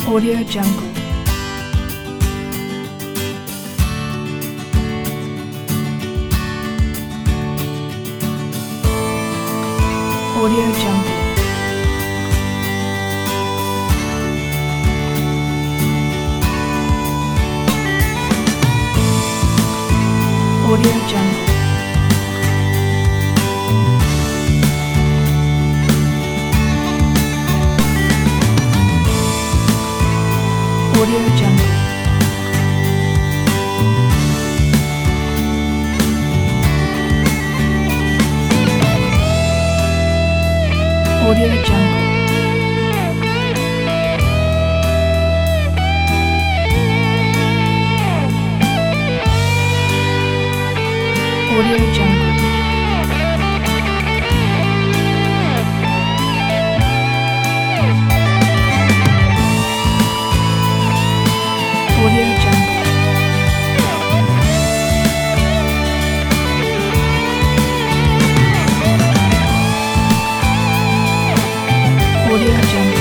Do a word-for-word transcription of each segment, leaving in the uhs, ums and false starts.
Audio Jungle. Audio Jungle. Audio Jungle. Audio Jungle. Audio Jungle. Audio Jungle. Audio Jungle. Audio Jungle.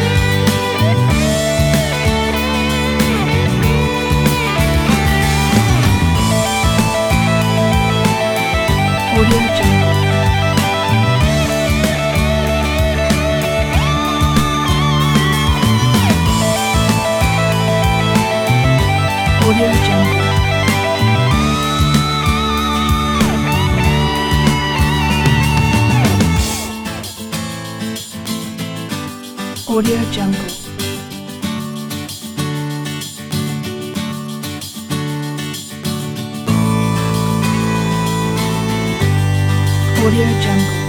Audio Jungle. Audio Jungle. Audio Jungle. Audio Jungle.